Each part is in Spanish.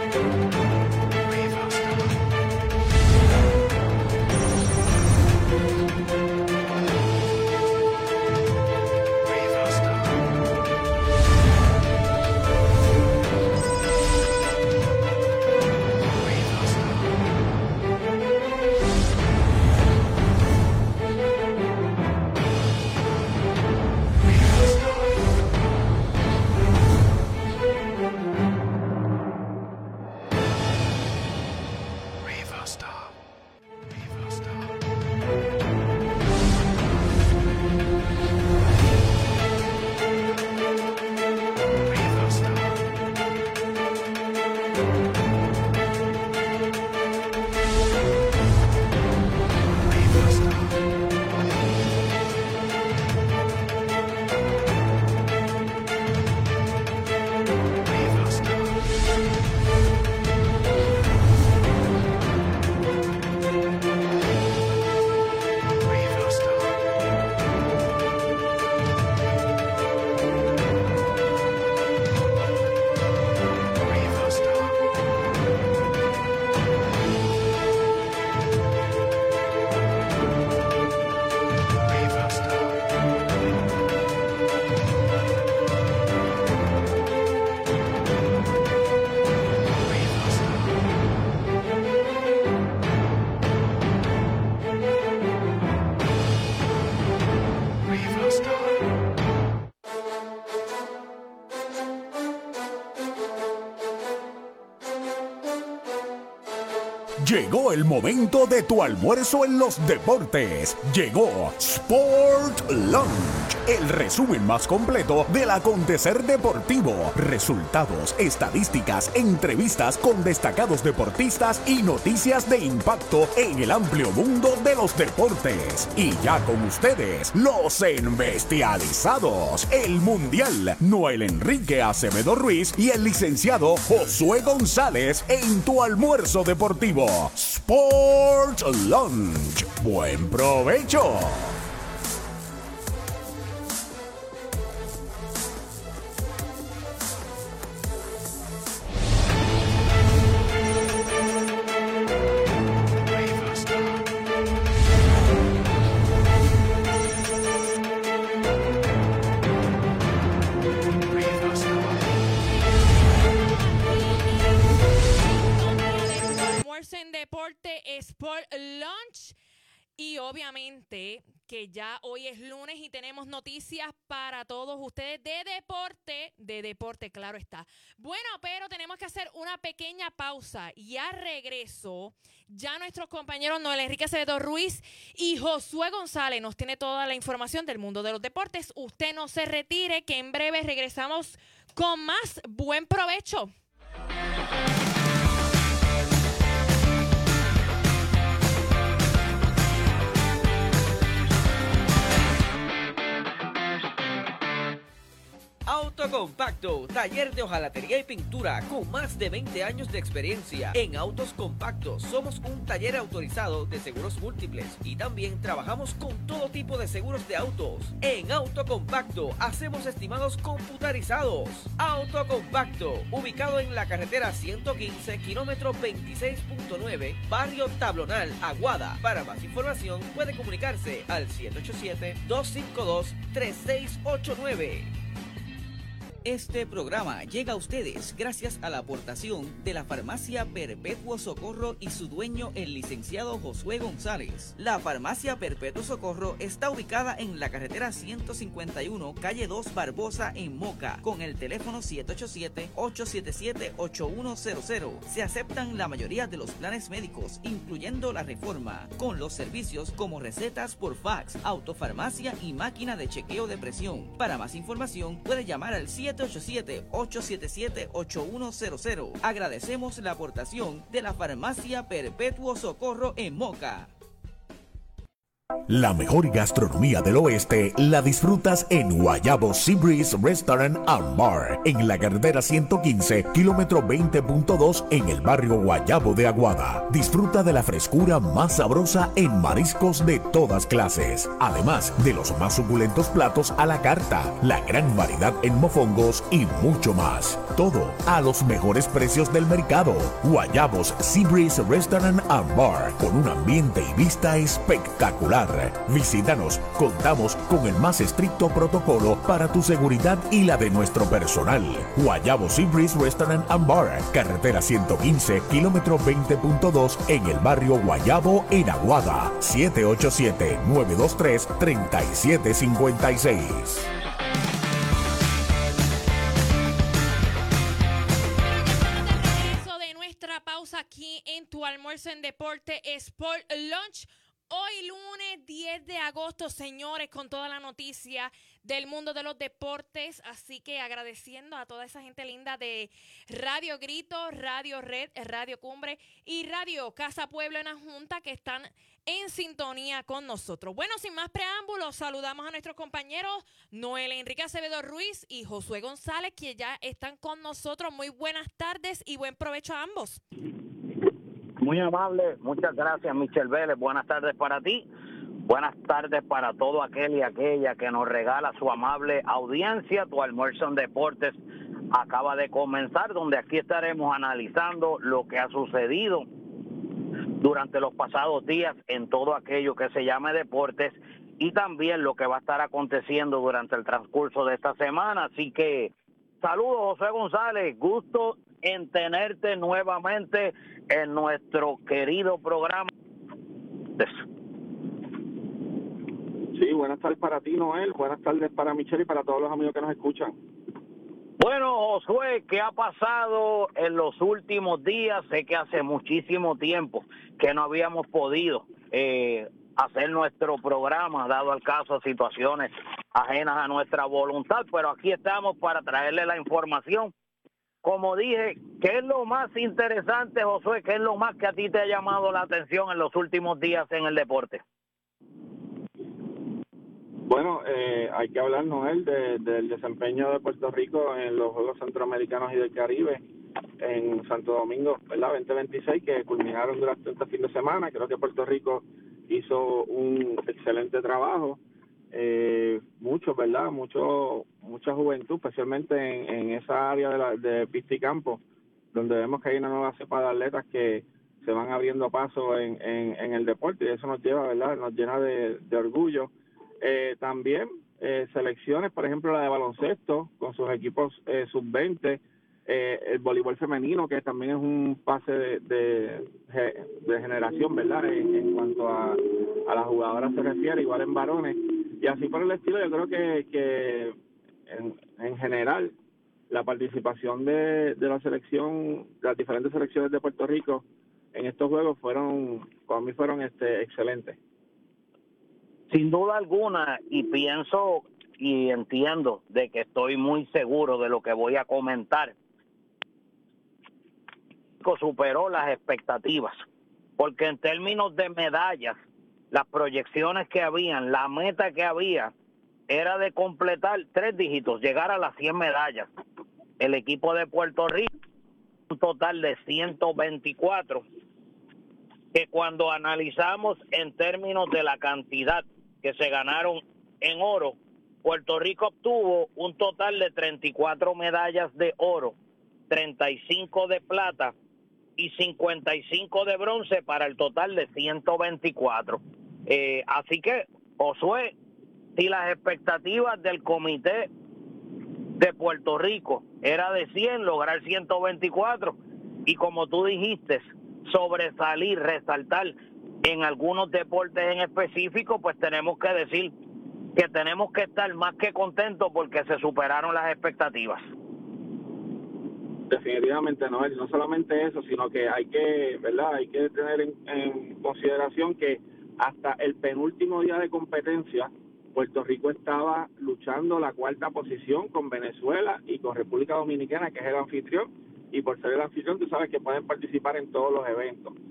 Llegó el momento de tu almuerzo en los deportes. Llegó Sport Lunch, el resumen más completo del acontecer deportivo. Resultados, estadísticas, entrevistas con destacados deportistas y noticias de impacto en el amplio mundo de los deportes. Y ya con ustedes, los embestializados, el mundial Noel Enrique Acevedo Ruiz y el licenciado Josué González en tu almuerzo deportivo. Sport Lunch. ¡Buen provecho! En Deporte Sport Lunch. Y obviamente que ya hoy es lunes y tenemos noticias para todos ustedes de deporte, claro está. Bueno, pero tenemos que hacer una pequeña pausa y a regreso ya nuestros compañeros Noel Enrique Acevedo Ruiz y Josué González nos tiene toda la información del mundo de los deportes. Usted no se retire, que en breve regresamos con más. Buen provecho. Autocompacto, taller de hojalatería y pintura con más de 20 años de experiencia. En Autos Compactos somos un taller autorizado de seguros múltiples y también trabajamos con todo tipo de seguros de autos. En Autocompacto hacemos estimados computarizados. Autocompacto, ubicado en la carretera 115, kilómetro 26.9, barrio Tablonal, Aguada. Para más información puede comunicarse al 787-252-3689. Este programa llega a ustedes gracias a la aportación de la Farmacia Perpetuo Socorro y su dueño, el licenciado Josué González. La Farmacia Perpetuo Socorro está ubicada en la carretera 151, calle 2 Barbosa, en Moca, con el teléfono 787-877-8100. Se aceptan la mayoría de los planes médicos, incluyendo la Reforma, con los servicios como recetas por fax, autofarmacia y máquina de chequeo de presión. Para más información, puede llamar al 787-877-8100. Agradecemos la aportación de la Farmacia Perpetuo Socorro en Moca. La mejor gastronomía del oeste la disfrutas en Guayabo Seabreeze Restaurant and Bar, en la carretera 115, kilómetro 20.2, en el barrio Guayabo de Aguada. Disfruta de la frescura más sabrosa en mariscos de todas clases, además de los más suculentos platos a la carta, la gran variedad en mofongos y mucho más. Todo a los mejores precios del mercado. Guayabos Seabreeze Restaurant and Bar, con un ambiente y vista espectacular. Visítanos, contamos con el más estricto protocolo para tu seguridad y la de nuestro personal. Guayabo Seabreeze Restaurant and Bar, carretera 115, kilómetro 20.2, en el barrio Guayabo, en Aguada. 787-923-3756. De nuestra pausa aquí en tu almuerzo en Deporte Sport Lunch. Hoy lunes 10 de agosto, señores, con toda la noticia del mundo de los deportes. Así que agradeciendo a toda esa gente linda de Radio Grito, Radio Red, Radio Cumbre y Radio Casa Pueblo en la Junta que están en sintonía con nosotros. Bueno, sin más preámbulos, saludamos a nuestros compañeros Noel Enrique Acevedo Ruiz y Josué González, que ya están con nosotros. Muy buenas tardes y buen provecho a ambos. Muy amable, muchas gracias, Michelle Vélez. Buenas tardes para ti, buenas tardes para todo aquel y aquella que nos regala su amable audiencia. Tu almuerzo en deportes acaba de comenzar, donde aquí estaremos analizando lo que ha sucedido durante los pasados días en todo aquello que se llame deportes y también lo que va a estar aconteciendo durante el transcurso de esta semana. Así que saludos, José González, gusto en tenerte nuevamente en nuestro querido programa. Sí, buenas tardes para ti, Noel, buenas tardes para Michelle y para todos los amigos que nos escuchan. Bueno, Josué, ¿qué ha pasado en los últimos días? Sé que hace muchísimo tiempo que no habíamos podido hacer nuestro programa, dado el caso de situaciones ajenas a nuestra voluntad, pero aquí estamos para traerle la información. Como dije, ¿qué es lo más interesante, Josué? ¿Qué es lo más que a ti te ha llamado la atención en los últimos días en el deporte? Bueno, hay que hablar, Noel, del desempeño de Puerto Rico en los Juegos Centroamericanos y del Caribe en Santo Domingo, ¿verdad? 2026, que culminaron durante este fin de semana. Creo que Puerto Rico hizo un excelente trabajo. Mucho, ¿verdad? Mucha juventud, especialmente en esa área de pista y campo, donde vemos que hay una nueva cepa de atletas que se van abriendo paso en el deporte, y eso nos lleva, ¿verdad? Nos llena de orgullo. También selecciones, por ejemplo, la de baloncesto, con sus equipos sub-20, el voleibol femenino, que también es un pase de generación, ¿verdad? En cuanto a las jugadoras se refiere, igual en varones. Y así por el estilo, yo creo que en general la participación de la selección, las diferentes selecciones de Puerto Rico en estos juegos para mí fueron excelentes. Sin duda alguna, y pienso y entiendo de que estoy muy seguro de lo que voy a comentar, superó las expectativas, porque en términos de medallas, las proyecciones que habían, la meta que había, era de completar 3 dígitos, llegar a las 100 medallas. El equipo de Puerto Rico, un total de 124, que cuando analizamos en términos de la cantidad que se ganaron en oro, Puerto Rico obtuvo un total de 34 medallas de oro, 35 de plata y 55 de bronce, para el total de 124. Así que, Josué, si las expectativas del comité de Puerto Rico era de 100, lograr 124, y como tú dijiste, sobresalir, resaltar en algunos deportes en específico, pues tenemos que decir que tenemos que estar más que contentos porque se superaron las expectativas. Definitivamente, no solamente eso, sino que hay que, ¿verdad? Hay que tener en consideración que hasta el penúltimo día de competencia, Puerto Rico estaba luchando la 4ª posición con Venezuela y con República Dominicana, que es el anfitrión, y por ser el anfitrión tú sabes que pueden participar en todos los eventos.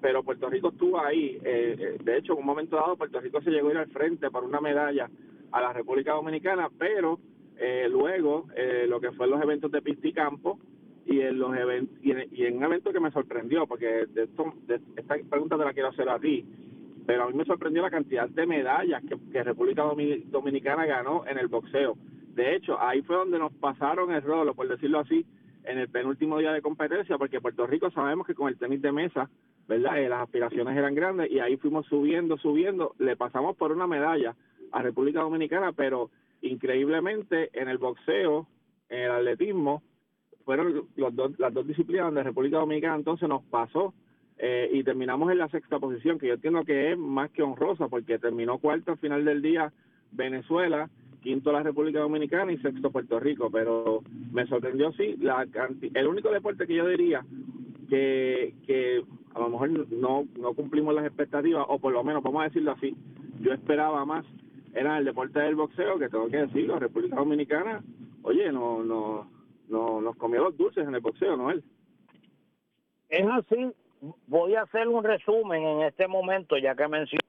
pero Puerto Rico estuvo ahí. De hecho, en un momento dado, Puerto Rico se llegó a ir al frente para una medalla a la República Dominicana, pero luego lo que fue los eventos de pista y campo y en un evento que me sorprendió, porque esta pregunta te la quiero hacer a ti, pero a mí me sorprendió la cantidad de medallas que República Dominicana ganó en el boxeo. De hecho, ahí fue donde nos pasaron el rolo, por decirlo así, en el penúltimo día de competencia, porque Puerto Rico sabemos que con el tenis de mesa, ¿verdad? Las aspiraciones eran grandes y ahí fuimos subiendo, le pasamos por una medalla a República Dominicana, pero increíblemente en el boxeo, en el atletismo, fueron las dos disciplinas donde República Dominicana entonces nos pasó y terminamos en la 6ª posición, que yo entiendo que es más que honrosa, porque terminó 4º al final del día Venezuela, 5º la República Dominicana y 6º Puerto Rico, pero me sorprendió, sí, el único deporte que yo diría que a lo mejor no cumplimos las expectativas, o por lo menos, vamos a decirlo así, yo esperaba más, era el deporte del boxeo, que tengo que decirlo, República Dominicana, oye, nos comió los dulces en el boxeo, Noel. Es así. Voy a hacer un resumen en este momento, ya que mencioné,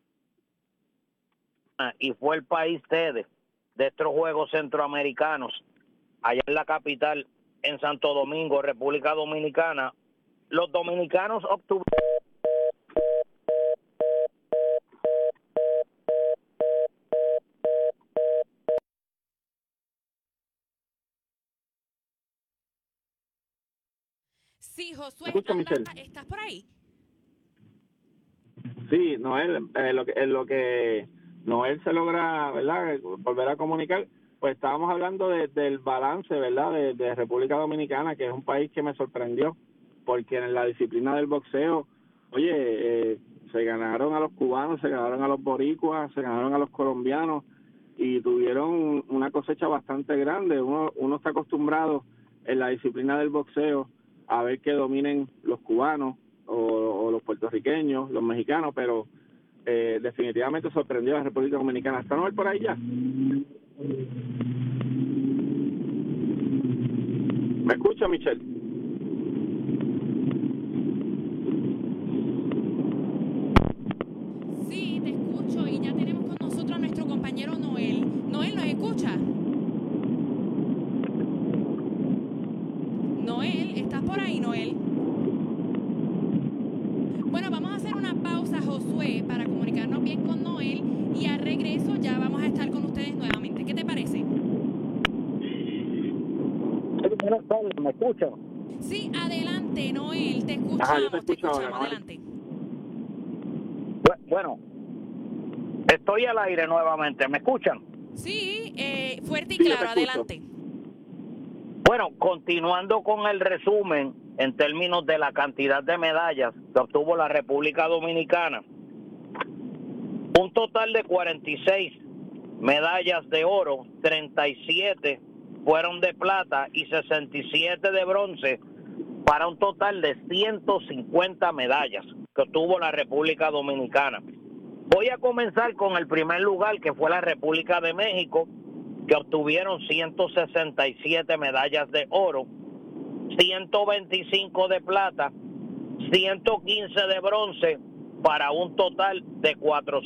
y fue el país sede de estos Juegos Centroamericanos, allá en la capital, en Santo Domingo, República Dominicana. Los dominicanos obtuvieron Sí, Josué, Escucha, Michelle. ¿estás por ahí? Sí, Noel, lo que Noel se logra, ¿verdad?, volver a comunicar, pues estábamos hablando del balance, ¿verdad?, de República Dominicana, que es un país que me sorprendió, porque en la disciplina del boxeo, oye, se ganaron a los cubanos, se ganaron a los boricuas, se ganaron a los colombianos, y tuvieron una cosecha bastante grande. Uno está acostumbrado en la disciplina del boxeo a ver que dominen los cubanos o los puertorriqueños, los mexicanos, pero definitivamente sorprendió a la República Dominicana. ¿Está Noel por ahí ya? ¿Me escucha, Michelle? Sí, te escucho y ya tenemos con nosotros a nuestro compañero Noel. Noel, ¿nos escucha? Noel, ¿estás por ahí, Noel? Bueno, vamos a hacer una pausa, Josué, para comunicarnos bien con Noel y al regreso ya vamos a estar con ustedes nuevamente. ¿Qué te parece? Buenas tardes, ¿me escuchan? Sí, adelante, Noel, te escuchamos, Ajá, yo te escucho ahora, Noel. adelante. Bueno, estoy al aire nuevamente, ¿me escuchan? Sí, fuerte y Sí, yo te claro, escucho. adelante. Bueno, continuando con el resumen en términos de la cantidad de medallas que obtuvo la República Dominicana, un total de 46 medallas de oro, 37 fueron de plata y 67 de bronce, para un total de 150 medallas que obtuvo la República Dominicana. Voy a comenzar con el primer lugar, que fue la República de México, que obtuvieron 167 medallas de oro, 125 de plata, 115 de bronce, para un total de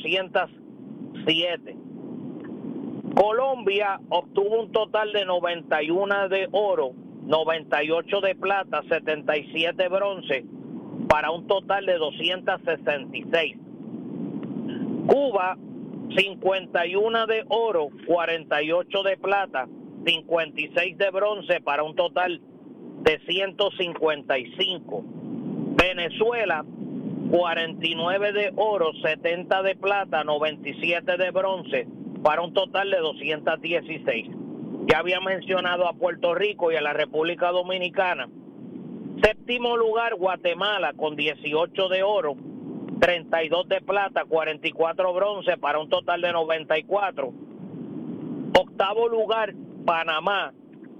407. Colombia obtuvo un total de 91 de oro, 98 de plata, 77 de bronce, para un total de 266. Cuba, 51 de oro, 48 de plata, 56 de bronce, para un total de 155. Venezuela, 49 de oro, 70 de plata, 97 de bronce, para un total de 216. Ya había mencionado a Puerto Rico y a la República Dominicana. Séptimo lugar, Guatemala, con 18 de oro, 32 de plata, 44 bronce, para un total de 94. Octavo lugar, Panamá,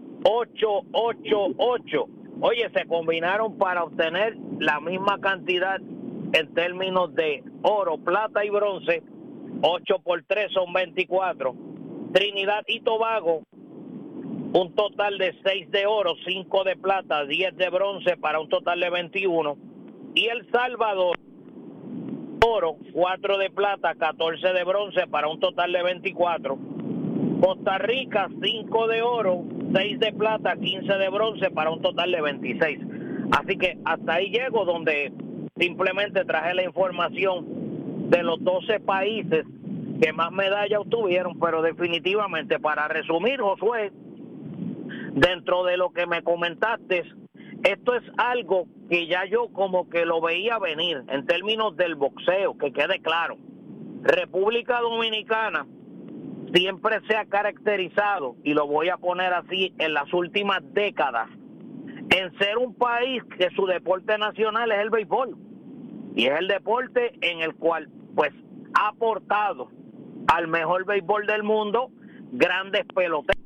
888. Oye, se combinaron para obtener la misma cantidad en términos de oro, plata y bronce. 8 por 3 son 24. Trinidad y Tobago, un total de 6 de oro, 5 de plata, 10 de bronce, para un total de 21. Y El Salvador, oro, 4 de plata, 14 de bronce para un total de 24. Costa Rica, 5 de oro, 6 de plata, 15 de bronce para un total de 26. Así que hasta ahí llego, donde simplemente traje la información de los 12 países que más medallas obtuvieron, pero definitivamente, para resumir, Josué, dentro de lo que me comentaste, esto es algo que ya yo como que lo veía venir en términos del boxeo, que quede claro. República Dominicana siempre se ha caracterizado, y lo voy a poner así, en las últimas décadas, en ser un país que su deporte nacional es el béisbol. Y es el deporte en el cual pues ha aportado al mejor béisbol del mundo grandes peloteros.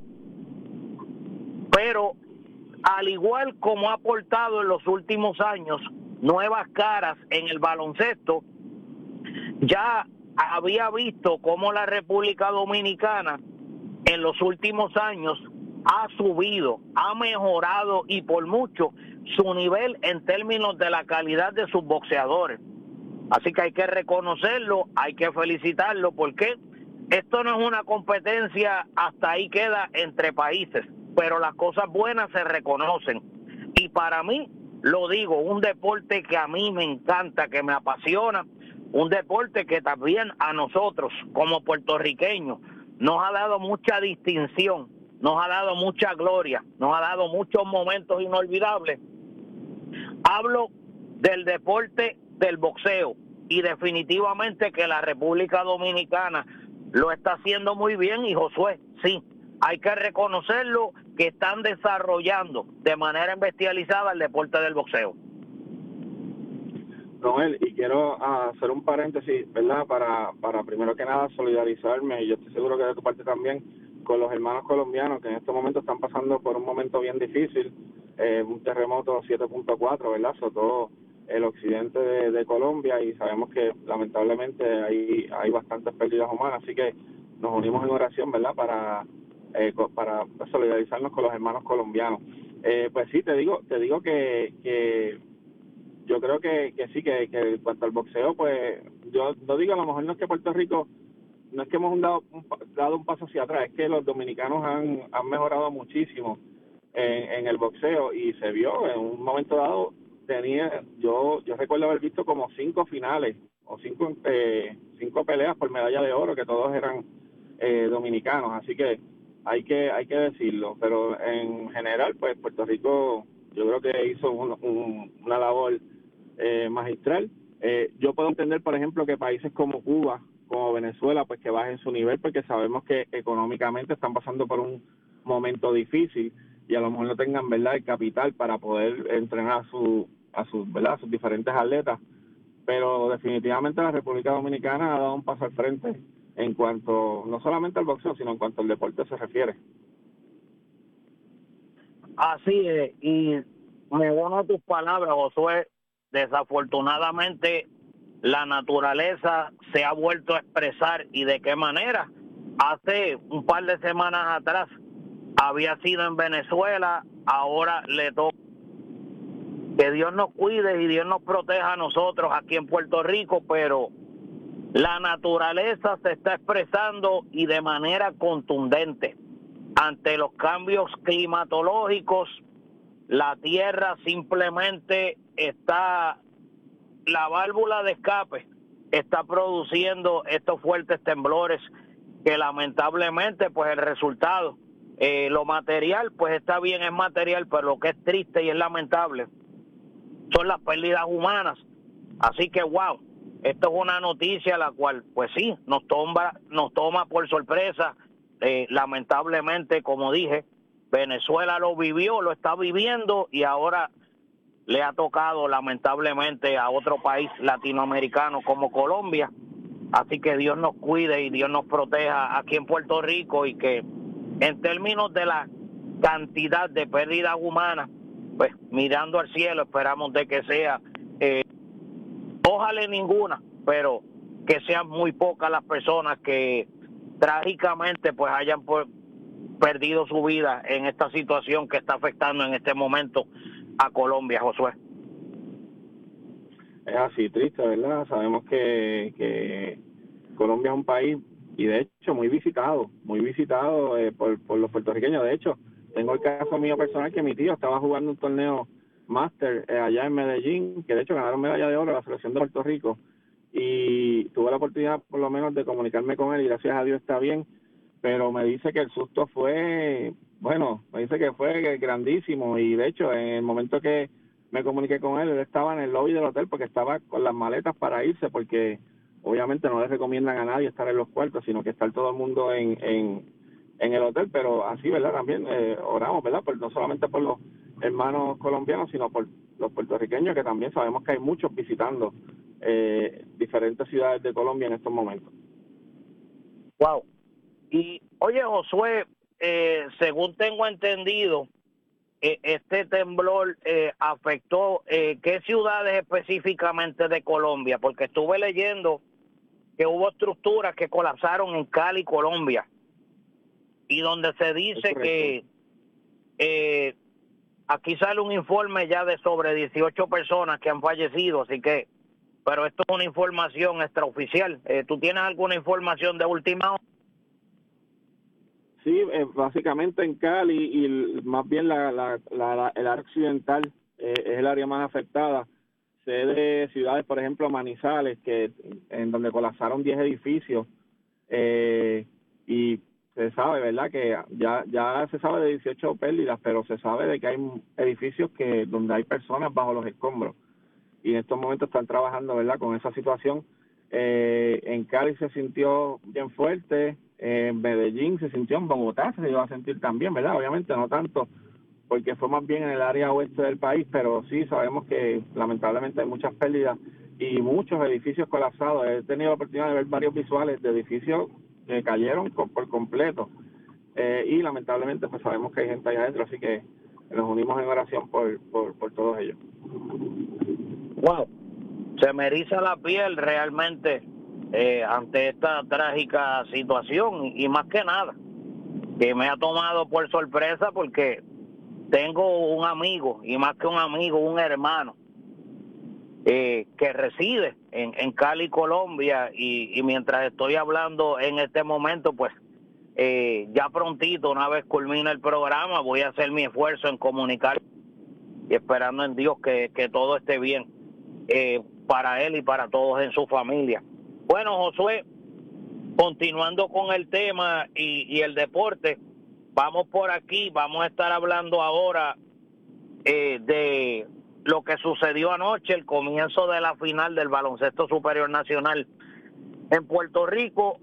Pero al igual como ha aportado en los últimos años nuevas caras en el baloncesto, ya había visto cómo la República Dominicana en los últimos años ha subido, ha mejorado y por mucho su nivel en términos de la calidad de sus boxeadores. Así que hay que reconocerlo, hay que felicitarlo, porque esto no es una competencia, hasta ahí queda, entre países, pero las cosas buenas se reconocen. Y para mí, lo digo, un deporte que a mí me encanta, que me apasiona, un deporte que también a nosotros como puertorriqueños nos ha dado mucha distinción, nos ha dado mucha gloria, nos ha dado muchos momentos inolvidables. Hablo del deporte del boxeo, y definitivamente que la República Dominicana lo está haciendo muy bien. Y Josué, sí, hay que reconocerlo, que están desarrollando de manera bestializada el deporte del boxeo. Noel, y quiero hacer un paréntesis, ¿verdad? Para primero que nada solidarizarme, y yo estoy seguro que de tu parte también, con los hermanos colombianos que en este momento están pasando por un momento bien difícil, un terremoto 7.4, ¿verdad? Sobre todo el occidente de Colombia, y sabemos que lamentablemente hay bastantes pérdidas humanas, así que nos unimos en oración, ¿verdad? Para solidarizarnos con los hermanos colombianos. Pues sí, te digo que yo creo que sí, que en cuanto al boxeo, pues yo no digo, a lo mejor no es que Puerto Rico, no es que hemos dado un paso hacia atrás, es que los dominicanos han mejorado muchísimo en el boxeo, y se vio en un momento dado. Yo recuerdo haber visto como 5 finales o 5 peleas por medalla de oro, que todos eran dominicanos, así que hay que decirlo. Pero en general, pues Puerto Rico yo creo que hizo una labor magistral. Yo puedo entender, por ejemplo, que países como Cuba, como Venezuela, pues que bajen su nivel, porque sabemos que económicamente están pasando por un momento difícil, y a lo mejor no tengan, ¿verdad?, el capital para poder entrenar a sus diferentes atletas. Pero definitivamente la República Dominicana ha dado un paso al frente en cuanto, no solamente al boxeo, sino en cuanto al deporte se refiere. Así es, y me uno a tus palabras, Josué. Desafortunadamente la naturaleza se ha vuelto a expresar, y de qué manera. Hace un par de semanas atrás había sido en Venezuela, ahora le toca. Que Dios nos cuide y Dios nos proteja a nosotros aquí en Puerto Rico, pero la naturaleza se está expresando, y de manera contundente. Ante los cambios climatológicos, la tierra simplemente está, la válvula de escape está produciendo estos fuertes temblores, que lamentablemente pues el resultado, lo material pues está bien, es material, pero lo que es triste y es lamentable son las pérdidas humanas. Así que wow, esto es una noticia la cual pues sí, nos toma por sorpresa. Lamentablemente, como dije, Venezuela lo vivió, lo está viviendo, y ahora le ha tocado lamentablemente a otro país latinoamericano como Colombia. Así que Dios nos cuide y Dios nos proteja aquí en Puerto Rico, y que en términos de la cantidad de pérdidas humanas, pues mirando al cielo esperamos de que sea, ojalá ninguna, pero que sean muy pocas las personas que trágicamente pues hayan perdido su vida en esta situación que está afectando en este momento a Colombia, Josué. Es así, triste, ¿verdad? Sabemos que Colombia es un país, y de hecho muy visitado por los puertorriqueños. De hecho, tengo el caso mío personal que mi tío estaba jugando un torneo máster allá en Medellín, que de hecho ganaron medalla de oro la selección de Puerto Rico, y tuve la oportunidad por lo menos de comunicarme con él y gracias a Dios está bien, pero me dice que el susto fue, bueno, me dice que fue grandísimo, y de hecho en el momento que me comuniqué con él estaba en el lobby del hotel porque estaba con las maletas para irse, porque obviamente no les recomiendan a nadie estar en los cuartos, sino que estar todo el mundo en el hotel, pero así, ¿verdad? También oramos, ¿verdad? No solamente por los hermanos colombianos, sino por los puertorriqueños, que también sabemos que hay muchos visitando diferentes ciudades de Colombia en estos momentos. Wow. Y oye, Josué, según tengo entendido, este temblor afectó ¿qué ciudades específicamente de Colombia? Porque estuve leyendo que hubo estructuras que colapsaron en Cali, Colombia, y donde se dice que aquí sale un informe ya de sobre 18 personas que han fallecido, así que, pero esto es una información extraoficial. ¿Tú tienes alguna información de última hora? Sí, básicamente en Cali y más bien el área occidental es el área más afectada. Sé de ciudades, por ejemplo, Manizales, en donde colapsaron 10 edificios y se sabe, ¿verdad?, que ya se sabe de 18 pérdidas, pero se sabe de que hay edificios donde hay personas bajo los escombros y en estos momentos están trabajando, ¿verdad?, con esa situación. En Cali se sintió bien fuerte, en Medellín se sintió, en Bogotá se iba a sentir también, ¿verdad? Obviamente no tanto, porque fue más bien en el área oeste del país, pero sí sabemos que lamentablemente hay muchas pérdidas y muchos edificios colapsados. He tenido la oportunidad de ver varios visuales de edificios que cayeron por completo y lamentablemente pues sabemos que hay gente allá adentro, así que nos unimos en oración por todos ellos. Wow, se me eriza la piel realmente ante esta trágica situación y más que nada que me ha tomado por sorpresa porque tengo un amigo y más que un amigo, un hermano que reside en Cali, Colombia y mientras estoy hablando en este momento pues ya prontito, una vez culmine el programa, voy a hacer mi esfuerzo en comunicar y esperando en Dios que todo esté bien para él y para todos en su familia. Bueno, Josué, continuando con el tema y el deporte, vamos por aquí, vamos a estar hablando ahora de lo que sucedió anoche, el comienzo de la final del Baloncesto Superior Nacional en Puerto Rico.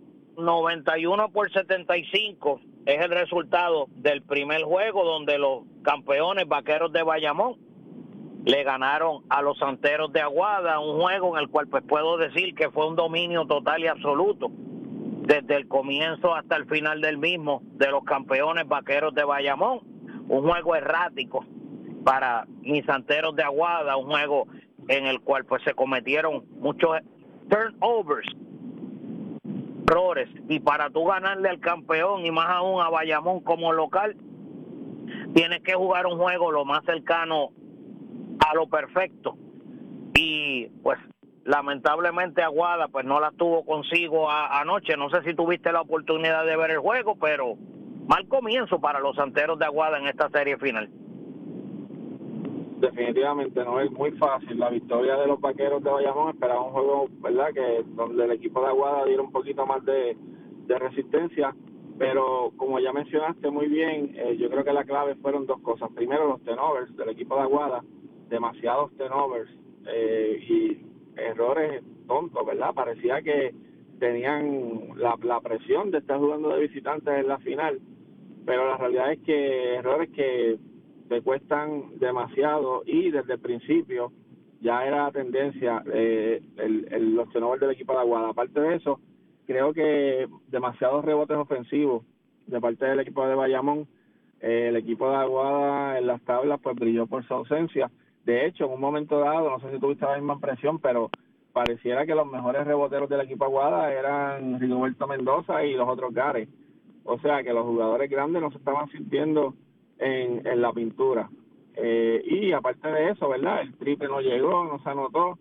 91-75 es el resultado del primer juego donde los campeones Vaqueros de Bayamón le ganaron a los Santeros de Aguada, un juego en el cual pues puedo decir que fue un dominio total y absoluto desde el comienzo hasta el final del mismo de los campeones Vaqueros de Bayamón, un juego errático para mis Santeros de Aguada, un juego en el cual pues se cometieron muchos turnovers, errores, y para tú ganarle al campeón y más aún a Bayamón como local, tienes que jugar un juego lo más cercano a lo perfecto y pues lamentablemente Aguada pues no la tuvo consigo anoche. No sé si tuviste la oportunidad de ver el juego, pero mal comienzo para los Santeros de Aguada en esta serie final. Definitivamente no es muy fácil la victoria de los Vaqueros de Bayamón. Esperaba un juego, ¿verdad?, que donde el equipo de Aguada diera un poquito más de resistencia, pero como ya mencionaste muy bien, yo creo que la clave fueron dos cosas. Primero, los turnovers del equipo de Aguada, demasiados turnovers y errores tontos, ¿verdad? Parecía que tenían la presión de estar jugando de visitantes en la final, pero la realidad es que errores que te cuestan demasiado y desde el principio ya era tendencia los turnovers del equipo de Aguada. Aparte de eso, creo que demasiados rebotes ofensivos de parte del equipo de Bayamón. El equipo de Aguada en las tablas pues brilló por su ausencia. De hecho, en un momento dado, no sé si tuviste la misma impresión, pero pareciera que los mejores reboteros del equipo Aguada eran Rigoberto Mendoza y los otros Gares. O sea que los jugadores grandes no se estaban sintiendo en la pintura. Y aparte de eso, ¿verdad?, el triple no llegó, no se anotó.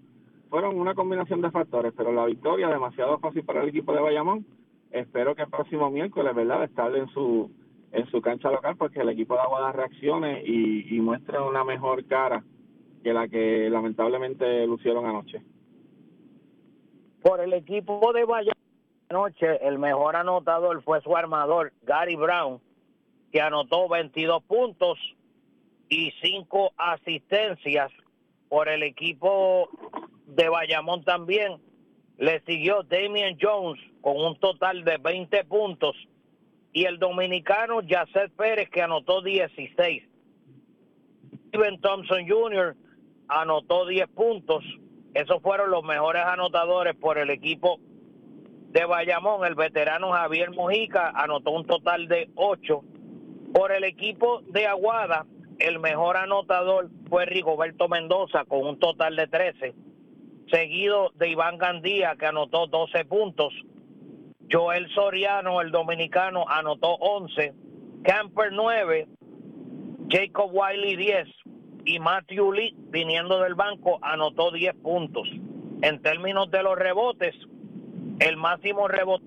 fueron una combinación de factores, pero la victoria demasiado fácil para el equipo de Bayamón. Espero que el próximo miércoles, ¿verdad?, estar en su cancha local, porque el equipo de Aguada reaccione y muestre una mejor cara que la que lamentablemente lucieron anoche. Por el equipo de Bayamón anoche, el mejor anotador fue su armador, Gary Brown, que anotó 22 puntos y 5 asistencias. Por el equipo de Bayamón también le siguió Damian Jones con un total de 20 puntos y el dominicano Yacet Pérez, que anotó 16. Steven Thompson Jr. anotó 10 puntos. Esos fueron los mejores anotadores por el equipo de Bayamón. El veterano Javier Mojica anotó un total de 8. Por el equipo de Aguada, el mejor anotador fue Rigoberto Mendoza con un total de 13, seguido de Iván Gandía, que anotó 12 puntos. Joel Soriano, el dominicano, anotó 11, Camper 9, Jacob Wiley 10 y Matthew Lee, viniendo del banco, anotó 10 puntos. En términos de los rebotes, el máximo rebote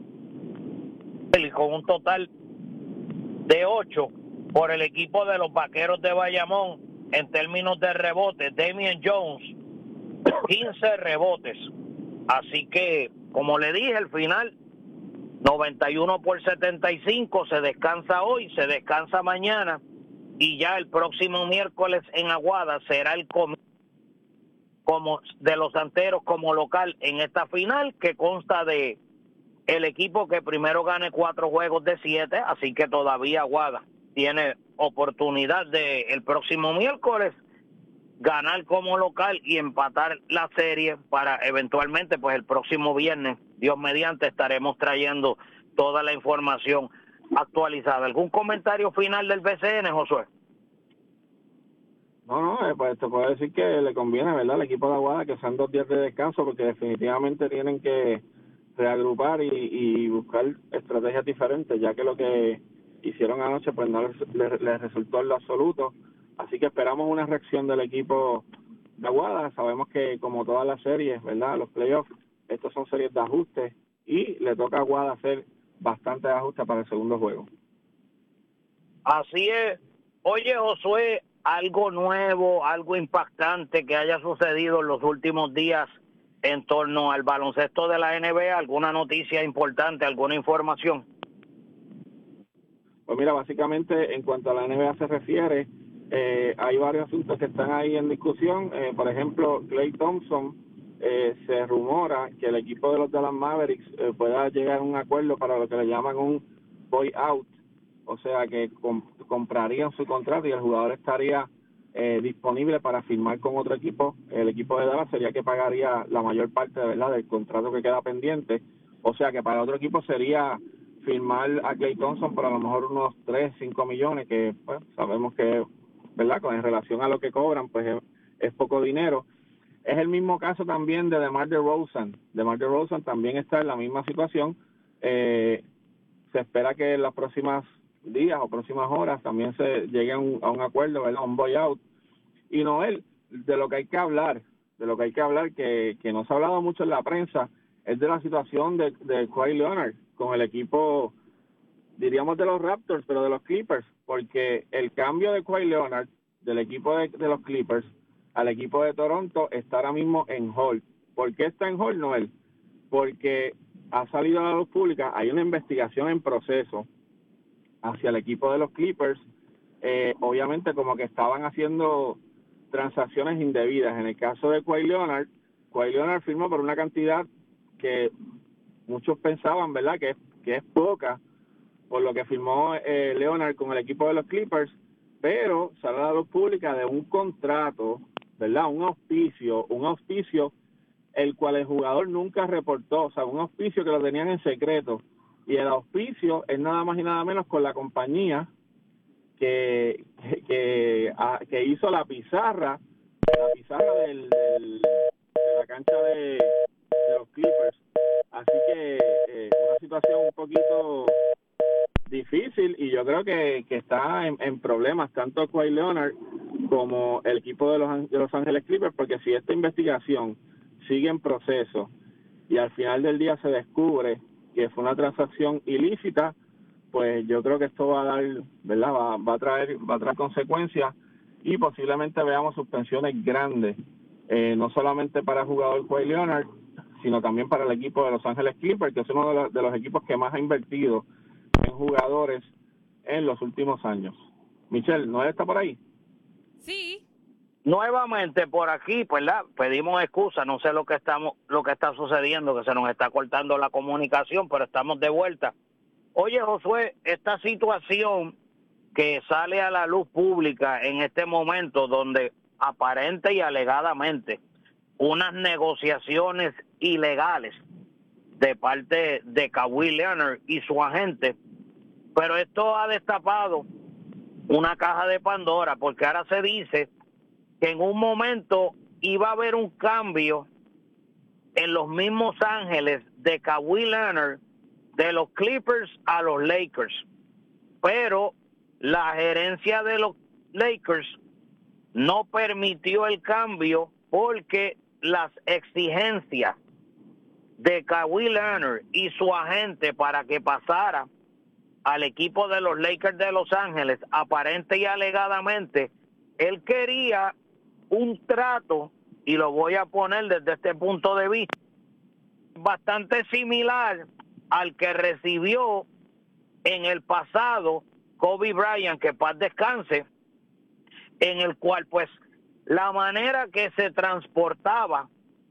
con un total de 8 por el equipo de los Vaqueros de Bayamón. En términos de rebotes, Damian Jones, 15 rebotes. Así que, como le dije, al final, 91-75, se descansa hoy, se descansa mañana, y ya el próximo miércoles en Aguada será el comienzo como de los Santeros como local en esta final, que consta de el equipo que primero gane 4 juegos de 7, así que todavía Aguada tiene oportunidad de el próximo miércoles ganar como local y empatar la serie para eventualmente, pues el próximo viernes, Dios mediante, estaremos trayendo toda la información actualizada. ¿Algún comentario final del BCN, Josué? No, pues te puedo decir que le conviene, ¿verdad?, al equipo de Aguada que sean 2 días de descanso, porque definitivamente tienen que reagrupar y buscar estrategias diferentes, ya que lo que hicieron anoche pues no les resultó en lo absoluto. Así que esperamos una reacción del equipo de Aguada. Sabemos que, como todas las series, ¿verdad?, los playoffs, estos son series de ajustes y le toca a Aguada hacer bastantes ajustes para el segundo juego. Así es. Oye, Josué, algo nuevo, algo impactante que haya sucedido en los últimos días en torno al baloncesto de la NBA, alguna noticia importante, alguna información. Pues mira, básicamente en cuanto a la NBA se refiere, hay varios asuntos que están ahí en discusión. Por ejemplo, Klay Thompson, se rumora que el equipo de los Dallas Mavericks pueda llegar a un acuerdo para lo que le llaman un buy out, o sea que comprarían su contrato y el jugador estaría disponible para firmar con otro equipo. El equipo de Dallas sería que pagaría la mayor parte, ¿verdad?, del contrato que queda pendiente, o sea que para otro equipo sería firmar a Klay Thompson por a lo mejor unos 3-5 millones, que pues sabemos que, ¿verdad?, en relación a lo que cobran, pues es poco dinero. Es el mismo caso también de DeMar DeRozan. DeMar DeRozan también está en la misma situación. Se espera que en los próximos días o próximas horas también se llegue a un acuerdo, ¿verdad?, un buyout. Y Noel, de lo que hay que hablar, que no se ha hablado mucho en la prensa, es de la situación de Kawhi Leonard con el equipo, diríamos de los Raptors, pero de los Clippers, porque el cambio de Kawhi Leonard del equipo de los Clippers al equipo de Toronto está ahora mismo en hold. ¿Por qué está en hold, Noel? Porque ha salido a la luz pública, hay una investigación en proceso hacia el equipo de los Clippers, obviamente como que estaban haciendo transacciones indebidas. En el caso de Kawhi Leonard firmó por una cantidad que muchos pensaban, ¿verdad?, que es poca, por lo que firmó Leonard con el equipo de los Clippers, pero sale a la luz pública de un contrato, ¿verdad?, un auspicio, el cual el jugador nunca reportó, o sea, un auspicio que lo tenían en secreto, y el auspicio es nada más y nada menos con la compañía que hizo la pizarra de la cancha de los Clippers. Así que una situación un poquito difícil, y yo creo que está en problemas tanto Kawhi Leonard como el equipo de los Ángeles Clippers, porque si esta investigación sigue en proceso y al final del día se descubre que fue una transacción ilícita, pues yo creo que esto va a dar, ¿verdad? Va a traer consecuencias y posiblemente veamos suspensiones grandes, no solamente para el jugador Kawhi Leonard, sino también para el equipo de Los Ángeles Clippers, que es uno de los equipos que más ha invertido en jugadores en los últimos años. Michelle, ¿no está por ahí? Sí. Nuevamente por aquí, pues pedimos excusa, no sé lo que está sucediendo, que se nos está cortando la comunicación, pero estamos de vuelta. Oye, Josué, esta situación que sale a la luz pública en este momento, donde aparente y alegadamente unas negociaciones ilegales de parte de Kawhi Leonard y su agente, pero esto ha destapado una caja de Pandora, porque ahora se dice que en un momento iba a haber un cambio en los mismos Ángeles de Kawhi Leonard, de los Clippers a los Lakers, pero la gerencia de los Lakers no permitió el cambio porque las exigencias de Kawhi Leonard y su agente para que pasara al equipo de los Lakers de Los Ángeles, aparente y alegadamente, él quería un trato, y lo voy a poner desde este punto de vista, bastante similar al que recibió en el pasado Kobe Bryant, que paz descanse, en el cual pues la manera que se transportaba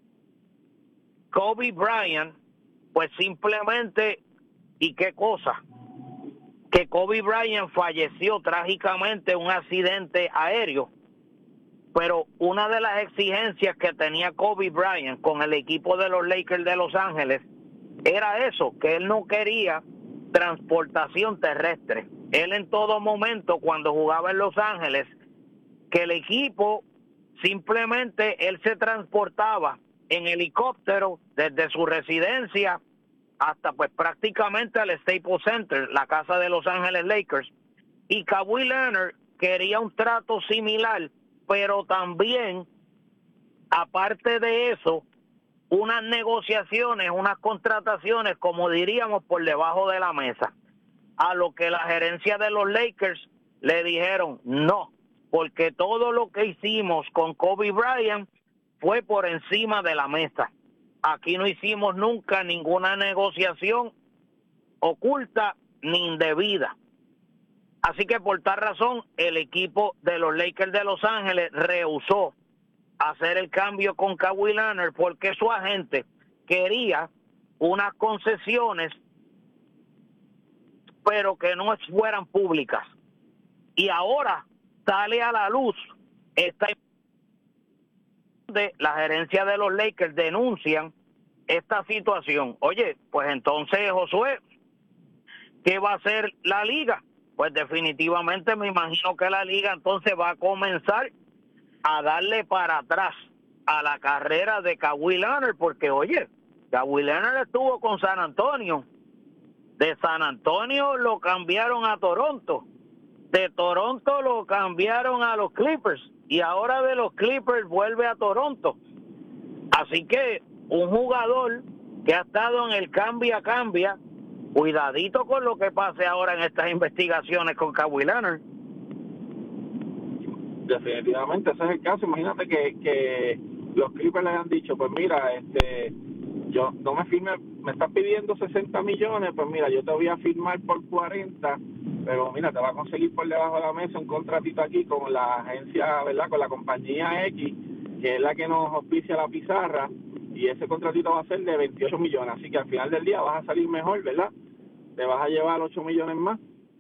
Kobe Bryant, pues simplemente, ¿y qué cosa? Que Kobe Bryant falleció trágicamente en un accidente aéreo, pero una de las exigencias que tenía Kobe Bryant con el equipo de los Lakers de Los Ángeles era eso, que él no quería transportación terrestre. Él en todo momento, cuando jugaba en Los Ángeles, que el equipo simplemente él se transportaba en helicóptero desde su residencia hasta pues prácticamente al Staples Center, la casa de Los Ángeles Lakers. Y Kawhi Leonard quería un trato similar, pero también, aparte de eso, unas negociaciones, unas contrataciones, como diríamos, por debajo de la mesa. A lo que la gerencia de los Lakers le dijeron no, porque todo lo que hicimos con Kobe Bryant fue por encima de la mesa. Aquí no hicimos nunca ninguna negociación oculta ni indebida. Así que por tal razón, el equipo de los Lakers de Los Ángeles rehusó hacer el cambio con Kawhi Leonard porque su agente quería unas concesiones, pero que no fueran públicas. Y ahora sale a la luz esta de la gerencia de los Lakers denuncian esta situación. Oye, pues entonces, Josué, ¿qué va a hacer la liga? Pues definitivamente me imagino que la liga entonces va a comenzar a darle para atrás a la carrera de Kawhi Leonard, porque oye, Kawhi Leonard estuvo con San Antonio, de San Antonio lo cambiaron a Toronto, de Toronto lo cambiaron a los Clippers y ahora de los Clippers vuelve a Toronto. Así que un jugador que ha estado en el cambia, cuidadito con lo que pase ahora en estas investigaciones con Kawhi Leonard. Definitivamente ese es el caso. Imagínate que los Clippers le han dicho, pues mira, yo no me firme, me estás pidiendo 60 millones, pues mira, yo te voy a firmar por 40, pero mira, te va a conseguir por debajo de la mesa un contratito aquí con la agencia, ¿verdad? Con la compañía X, que es la que nos auspicia la pizarra, y ese contratito va a ser de 28 millones, así que al final del día vas a salir mejor, ¿verdad? Te vas a llevar 8 millones más,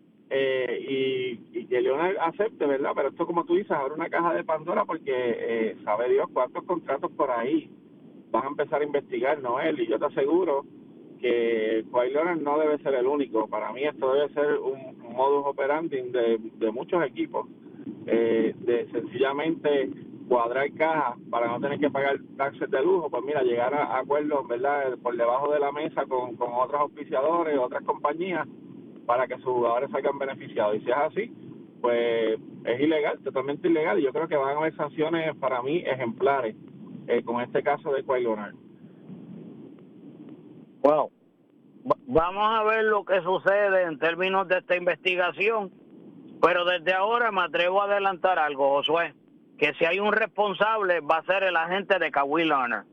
y que Leonard acepte, ¿verdad? Pero esto, como tú dices, abre una caja de Pandora porque sabe Dios cuántos contratos por ahí van a empezar a investigar, Noel, y yo te aseguro que Kawhi Leonard no debe ser el único. Para mí esto debe ser un modus operandi de muchos equipos, de sencillamente cuadrar cajas para no tener que pagar taxes de lujo, pues mira, llegar a acuerdos, ¿verdad?, por debajo de la mesa con otros auspiciadores, otras compañías, para que sus jugadores salgan beneficiados. Y si es así, pues es ilegal, totalmente ilegal, y yo creo que van a haber sanciones para mí ejemplares con este caso de Kawhi Leonard. Wow. Vamos a ver lo que sucede en términos de esta investigación, pero desde ahora me atrevo a adelantar algo, Josué, que si hay un responsable va a ser el agente de Kawhi Leonard.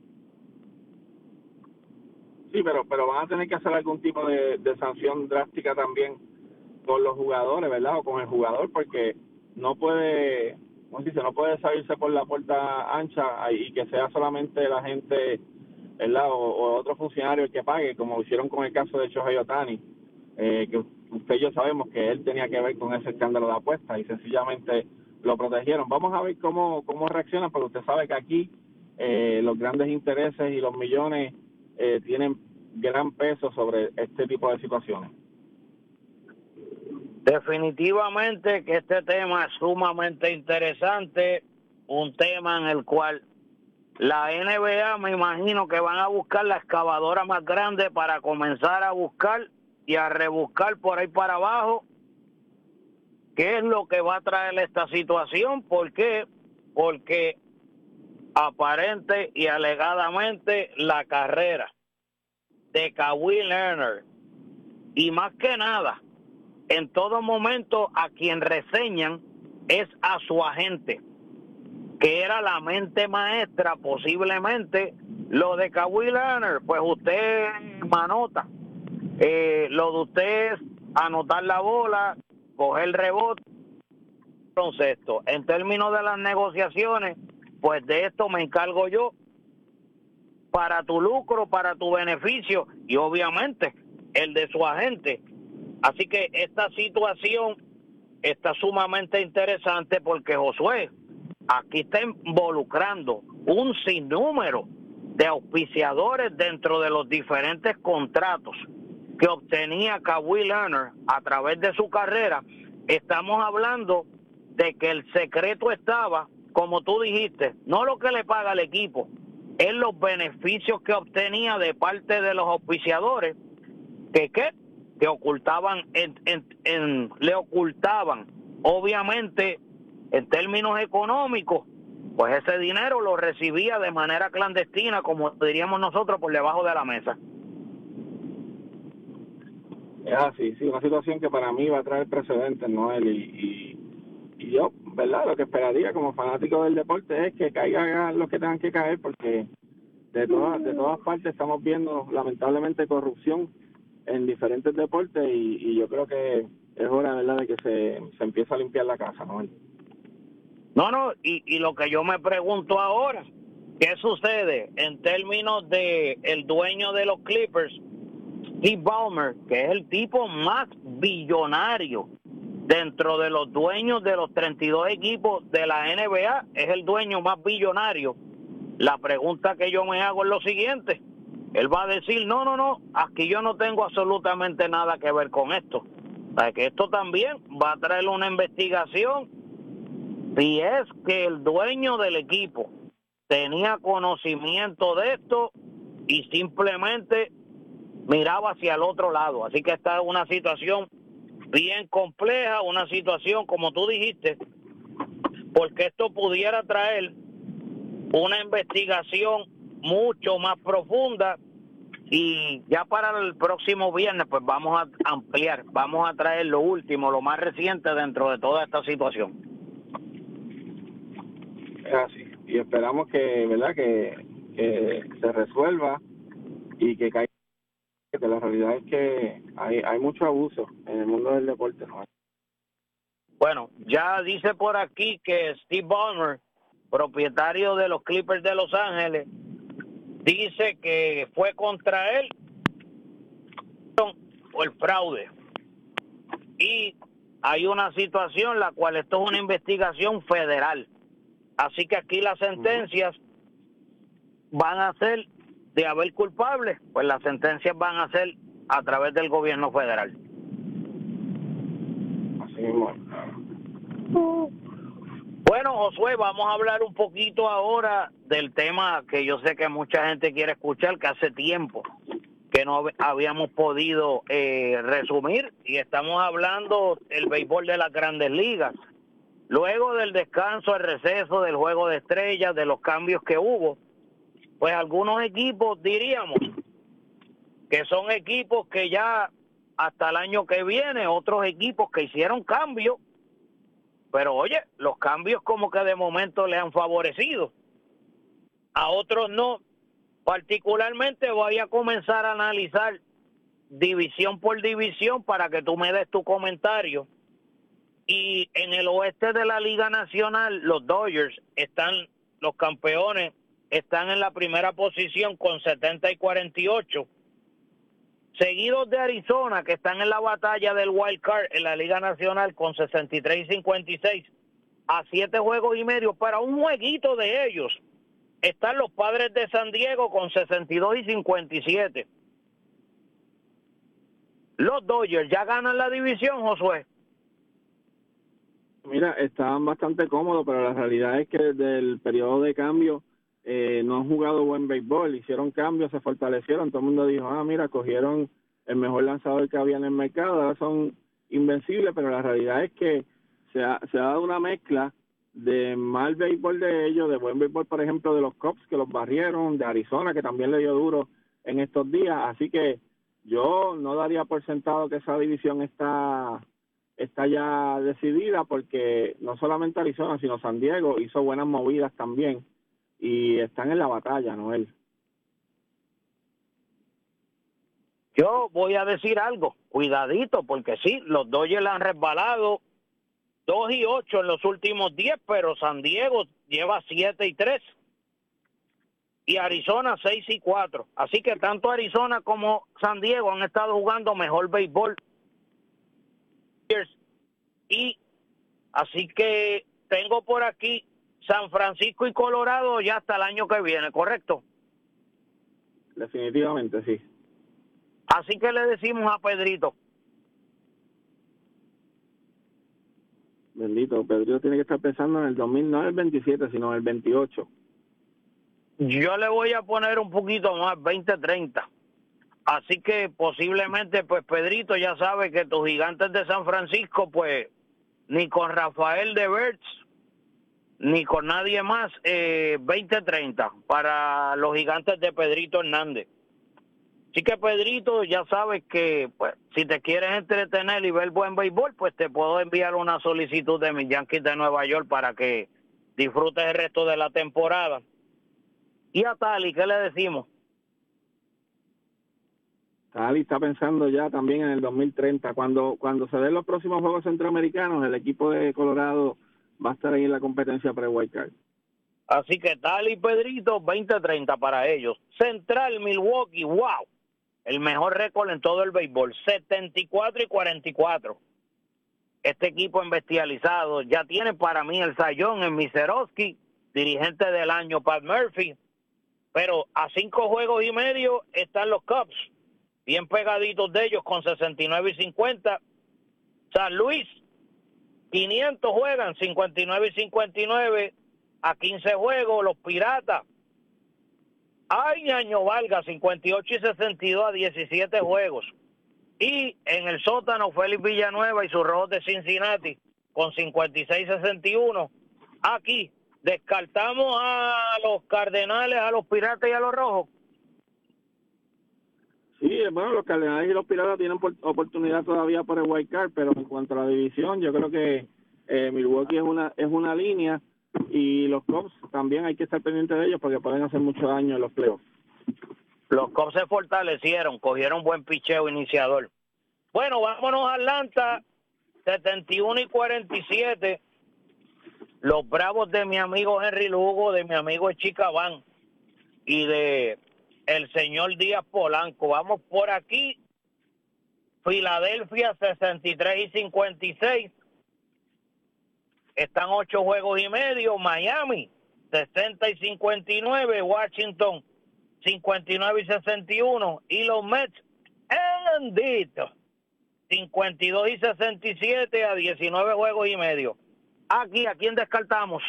Sí, pero van a tener que hacer algún tipo de sanción drástica también con los jugadores, ¿verdad? O con el jugador, porque no puede, ¿cómo se dice? No puede salirse por la puerta ancha y que sea solamente la gente, ¿verdad? O otro funcionario el que pague, como hicieron con el caso de Shohei Ohtani, que usted y yo sabemos que él tenía que ver con ese escándalo de apuestas y sencillamente lo protegieron. Vamos a ver cómo reacciona, porque usted sabe que aquí los grandes intereses y los millones tienen gran peso sobre este tipo de situaciones. Definitivamente que este tema es sumamente interesante, un tema en el cual la NBA me imagino que van a buscar la excavadora más grande para comenzar a buscar y a rebuscar por ahí para abajo qué es lo que va a traer esta situación. ¿Por qué? Porque aparente y alegadamente la carrera de Kawhi Leonard, y más que nada, en todo momento a quien reseñan es a su agente, que era la mente maestra posiblemente. Lo de Kawhi Leonard, pues usted manota, lo de usted es anotar la bola, coger el rebote, baloncesto. En términos de las negociaciones, pues de esto me encargo yo, para tu lucro, para tu beneficio y obviamente el de su agente. Así que esta situación está sumamente interesante porque, Josué, aquí está involucrando un sinnúmero de auspiciadores dentro de los diferentes contratos que obtenía Kawhi Leonard a través de su carrera. Estamos hablando de que el secreto estaba, como tú dijiste, no lo que le paga el equipo, es los beneficios que obtenía de parte de los auspiciadores que ocultaban le ocultaban, obviamente, en términos económicos, pues ese dinero lo recibía de manera clandestina, como diríamos nosotros, por debajo de la mesa. Es así, sí, una situación que para mí va a traer precedentes, Noel, y yo, ¿verdad? Lo que esperaría como fanático del deporte es que caigan los que tengan que caer, porque de todas partes estamos viendo lamentablemente corrupción en diferentes deportes y yo creo que es hora, ¿verdad?, de que se empiece a limpiar la casa, Noel. No, y lo que yo me pregunto ahora, ¿qué sucede en términos de el dueño de los Clippers, Steve Ballmer, que es el tipo más billonario dentro de los dueños de los 32 equipos de la NBA, es el dueño más billonario? La pregunta que yo me hago es lo siguiente: él va a decir, no, aquí yo no tengo absolutamente nada que ver con esto. O sea, que esto también va a traer una investigación. Si es que el dueño del equipo tenía conocimiento de esto y simplemente miraba hacia el otro lado. Así que esta es una situación bien compleja, una situación, como tú dijiste, porque esto pudiera traer una investigación mucho más profunda, y ya para el próximo viernes pues vamos a ampliar, vamos a traer lo último, lo más reciente dentro de toda esta situación. Es así, y esperamos que, ¿verdad?, que se resuelva y que caiga, que la realidad es que hay mucho abuso en el mundo del deporte, ¿no? Bueno, ya dice por aquí que Steve Ballmer, propietario de los Clippers de Los Ángeles, dice que fue contra él o el fraude. Y hay una situación la cual esto es una investigación federal. Así que aquí las sentencias van a ser de haber culpables, pues las sentencias van a ser a través del gobierno federal. Así mismo. Bueno, Josué, vamos a hablar un poquito ahora del tema que yo sé que mucha gente quiere escuchar, que hace tiempo que no habíamos podido resumir, y estamos hablando del béisbol de las Grandes Ligas. luego del descanso, el receso del juego de estrellas, de los cambios que hubo, pues algunos equipos diríamos que son equipos que ya hasta el año que viene, otros equipos que hicieron cambios, pero oye, los cambios como que de momento le han favorecido, a otros no. Particularmente voy a comenzar a analizar división por división para que tú me des tu comentario. Y en el oeste de la Liga Nacional, los Dodgers están, los campeones, están en la primera posición con 70-48, seguidos de Arizona, que están en la batalla del Wild Card en la Liga Nacional con 63-56, a 7 juegos y medio, para un jueguito de ellos están los Padres de San Diego con 62-57. Los Dodgers ya ganan la división, Josué. Mira, estaban bastante cómodos, pero la realidad es que desde el periodo de cambio no han jugado buen béisbol, hicieron cambios, se fortalecieron, todo el mundo dijo, mira, cogieron el mejor lanzador que había en el mercado, ahora son invencibles, pero la realidad es que se ha dado una mezcla de mal béisbol de ellos, de buen béisbol, por ejemplo, de los Cubs que los barrieron, de Arizona que también le dio duro en estos días, así que yo no daría por sentado que esa división está ya decidida, porque no solamente Arizona, sino San Diego hizo buenas movidas también y están en la batalla, Noel. Yo voy a decir algo, cuidadito, porque sí, los Dodgers han resbalado 2-8 en los últimos 10, pero San Diego lleva 7-3 y Arizona 6-4. Así que tanto Arizona como San Diego han estado jugando mejor béisbol. Y así que tengo por aquí San Francisco y Colorado ya hasta el año que viene, ¿correcto? Definitivamente sí. Así que le decimos a Pedrito. Bendito, Pedrito tiene que estar pensando en el 2000, no en el 27, sino en el 28. Yo le voy a poner un poquito más, 20-30. Así que posiblemente, pues Pedrito ya sabe que tus Gigantes de San Francisco, pues ni con Rafael Devers, ni con nadie más, 20-30 para los Gigantes de Pedrito Hernández. Así que Pedrito, ya sabes que pues si te quieres entretener y ver buen béisbol, pues te puedo enviar una solicitud de mis Yankees de Nueva York para que disfrutes el resto de la temporada. Y a Tali, ¿qué le decimos? Tali está pensando ya también en el 2030. Cuando se den los próximos Juegos Centroamericanos, el equipo de Colorado va a estar ahí en la competencia pre-Wild Card. Así que Tali y Pedrito, 20-30 para ellos. Central, Milwaukee, wow. El mejor récord en todo el béisbol, 74-44. Este equipo embestializado ya tiene para mí el sayón en Miserowski, dirigente del año Pat Murphy. Pero a 5 juegos y medio están los Cubs, bien pegaditos de ellos con 69-50. San Luis, 500 juegan, 59-59 a 15 juegos. Los Piratas, ay, ñaño valga, 58-62 a 17 juegos. Y en el sótano, Félix Villanueva y sus Rojos de Cincinnati con 56-61. Aquí descartamos a los Cardenales, a los Piratas y a los Rojos. Sí, bueno, los Cardenales y los Piratas tienen oportunidad todavía por el Wild Card, pero en cuanto a la división, yo creo que Milwaukee es una línea, y los Cubs también hay que estar pendientes de ellos porque pueden hacer mucho daño en los playoffs. Los Cubs se fortalecieron, cogieron buen picheo iniciador. Bueno, vámonos a Atlanta, 71-47. Los Bravos de mi amigo Henry Lugo, de mi amigo Chicabán y de el señor Díaz Polanco. Vamos por aquí. Filadelfia, 63-56. Están 8 juegos y medio. Miami, 60-59. Washington, 59-61. Y los Mets, bendito, 52-67 a 19 juegos y medio. Aquí, ¿a quién descartamos?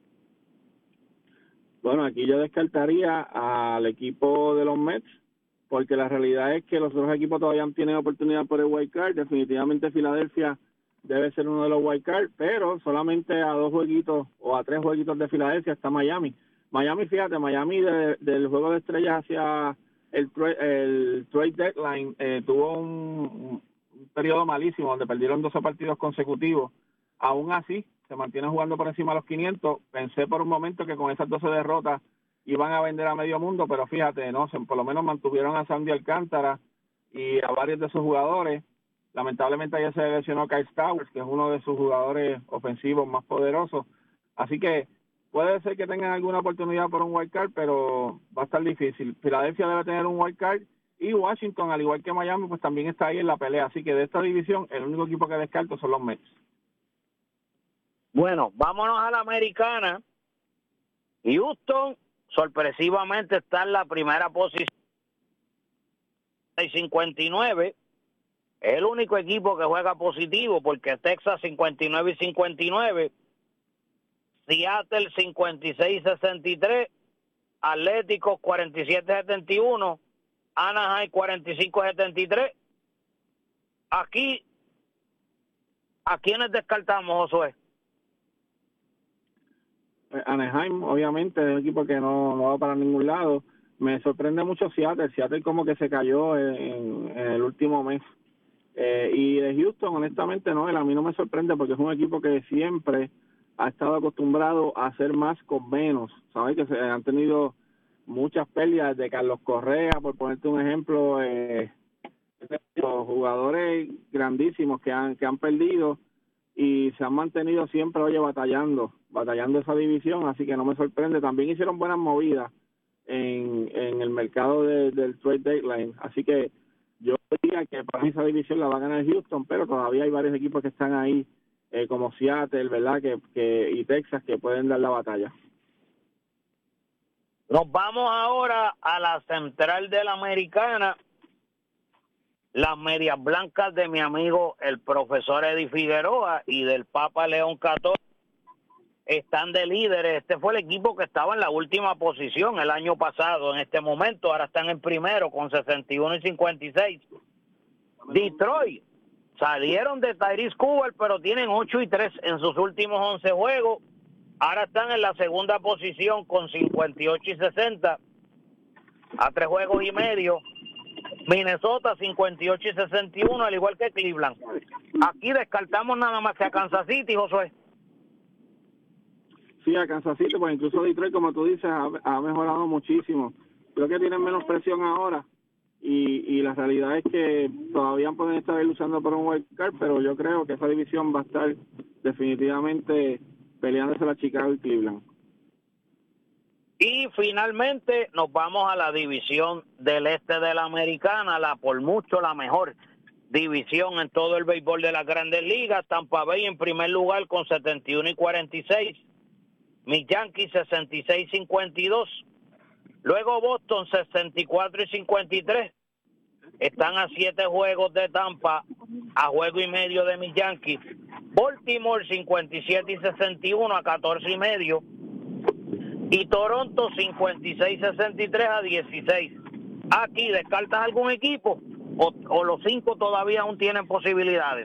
Bueno, aquí yo descartaría al equipo de los Mets, porque la realidad es que los otros equipos todavía tienen oportunidad por el Wild Card. Definitivamente Filadelfia debe ser uno de los wild card, pero solamente a 2 jueguitos o a 3 jueguitos de Filadelfia está Miami. Miami, fíjate, Miami del juego de estrellas hacia el trade deadline tuvo un periodo malísimo donde perdieron 12 partidos consecutivos. Aún así, se mantienen jugando por encima de los 500. Pensé por un momento que con esas 12 derrotas iban a vender a medio mundo, pero fíjate, no, por lo menos mantuvieron a Sandy Alcántara y a varios de sus jugadores. Lamentablemente ayer se lesionó Kyle Stowers, que es uno de sus jugadores ofensivos más poderosos. Así que puede ser que tengan alguna oportunidad por un wild card, pero va a estar difícil. Filadelfia debe tener un wild card y Washington, al igual que Miami, pues también está ahí en la pelea. Así que de esta división, el único equipo que descarto son los Mets. Bueno, vámonos a la americana. Houston, sorpresivamente, está en la primera posición. 59. Es el único equipo que juega positivo porque Texas 59 y 59. Seattle 56-63, Atlético 47-71, Anaheim 45-73. Aquí, ¿a quiénes descartamos, Josué? Anaheim, obviamente, es un equipo que no va para ningún lado. Me sorprende mucho Seattle como que se cayó en el último mes. Y de Houston, honestamente, no, a mí no me sorprende porque es un equipo que siempre ha estado acostumbrado a hacer más con menos. Sabes que se han tenido muchas pérdidas de Carlos Correa, por ponerte un ejemplo, los jugadores grandísimos que han perdido y se han mantenido siempre, batallando esa división, así que no me sorprende. También hicieron buenas movidas en el mercado del trade deadline, así que yo diría que para mí esa división la va a ganar Houston, pero todavía hay varios equipos que están ahí, como Seattle, ¿verdad? Y Texas, que pueden dar la batalla. Nos vamos ahora a la central de la americana. Las medias blancas de mi amigo el profesor Eddie Figueroa y del Papa León 14 están de líderes. Este fue el equipo que estaba en la última posición el año pasado. En este momento ahora están en primero con 61 y 56. Detroit salieron de Tyrese Cooper, pero tienen 8 y 3 en sus últimos 11 juegos. Ahora están en la segunda posición con 58 y 60 a 3 juegos y medio. Minnesota 58 y 61, al igual que Cleveland. Aquí descartamos nada más que a Kansas City, Josué. Sí, a Kansas City, pues incluso Detroit, como tú dices, ha mejorado muchísimo. Creo que tienen menos presión ahora y la realidad es que todavía pueden estar luchando por un wild card, pero yo creo que esa división va a estar definitivamente peleándose la Chicago y Cleveland. Y finalmente nos vamos a la división del este de la americana, por mucho la mejor división en todo el béisbol de las Grandes Ligas. Tampa Bay en primer lugar con 71 y 46. Mis Yankees 66 y 52. Luego Boston 64 y 53. Están a 7 juegos de Tampa, a juego y medio de mis Yankees. Baltimore 57 y 61 a 14 y medio. Y Toronto 56-63 a 16. Aquí, ¿descartas algún equipo? ¿O los 5 todavía aún tienen posibilidades?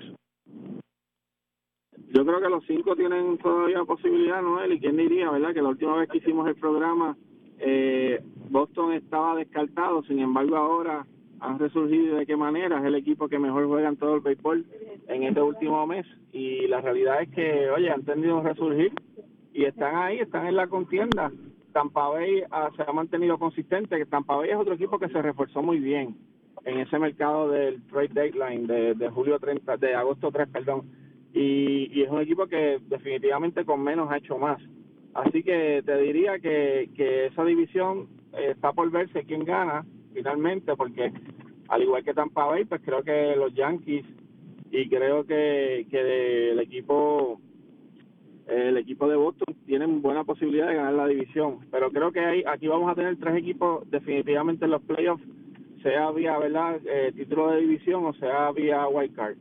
Yo creo que los 5 tienen todavía posibilidad, Noel, y quién diría, ¿verdad? Que la última vez que hicimos el programa, Boston estaba descartado, sin embargo ahora han resurgido. ¿De qué manera? Es el equipo que mejor juega en todo el béisbol en este último mes, y la realidad es que, han tenido un resurgir y están ahí, están en la contienda. Tampa Bay se ha mantenido consistente, que Tampa Bay es otro equipo que se reforzó muy bien en ese mercado del trade deadline de agosto 3, y es un equipo que definitivamente con menos ha hecho más. Así que te diría que esa división está por verse quién gana finalmente, porque al igual que Tampa Bay, pues creo que los Yankees y creo que el equipo de Boston tienen buena posibilidad de ganar la división, pero creo que aquí vamos a tener 3 equipos definitivamente en los playoffs, sea vía, ¿verdad?, título de división o sea vía wild card.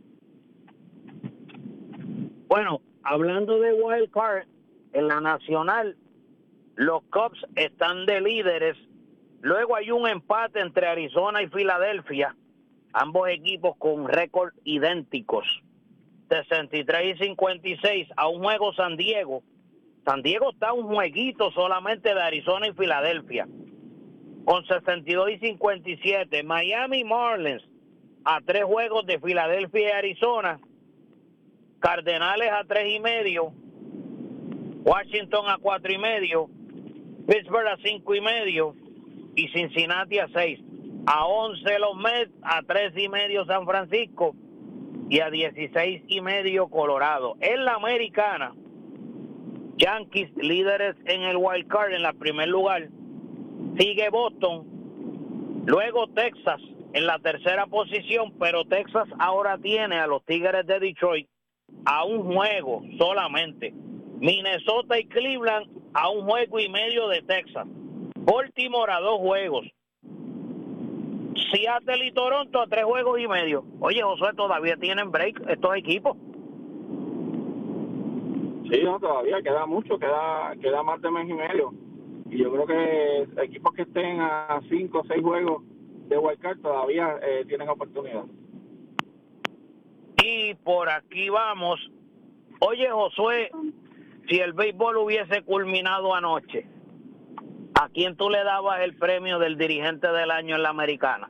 Bueno, hablando de wild card, en la nacional, los Cubs están de líderes. Luego hay un empate entre Arizona y Filadelfia, ambos equipos con récord idénticos. 63-56, a un juego San Diego. San Diego está a un jueguito solamente de Arizona y Filadelfia. Con 62-57, Miami Marlins a 3 juegos de Filadelfia y Arizona. Cardenales a 3.5, Washington a 4.5, Pittsburgh a 5.5 y Cincinnati a 6. A 11 los Mets, a 3.5 San Francisco y a 16.5 Colorado. En la americana, Yankees líderes en el wild card en el primer lugar. Sigue Boston, luego Texas en la tercera posición, pero Texas ahora tiene a los Tigres de Detroit a un juego solamente. Minnesota y Cleveland a 1 juego y medio de Texas. Baltimore a 2 juegos. Seattle y Toronto a 3 juegos y medio. Oye, Josué, todavía tienen break estos equipos. Sí, no, todavía queda mucho, queda más de mes y medio. Y yo creo que equipos que estén a 5 o 6 juegos de wildcard todavía tienen oportunidad. Y por aquí vamos. Oye, Josué, si el béisbol hubiese culminado anoche, ¿a quién tú le dabas el premio del dirigente del año en la americana?